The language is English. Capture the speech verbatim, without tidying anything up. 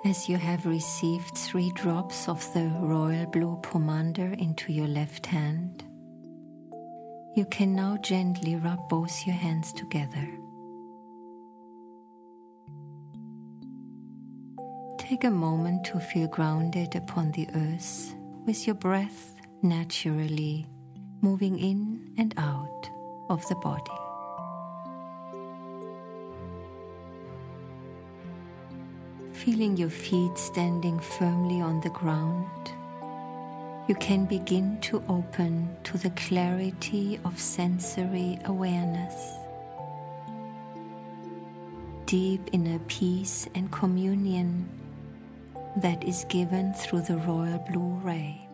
As you have received three drops of the royal blue pomander into your left hand, you can now gently rub both your hands together. Take a moment to feel grounded upon the earth with your breath naturally moving in and out of the body. Feeling your feet standing firmly on the ground, you can begin to open to the clarity of sensory awareness, deep inner peace and communion that is given through the royal blue ray.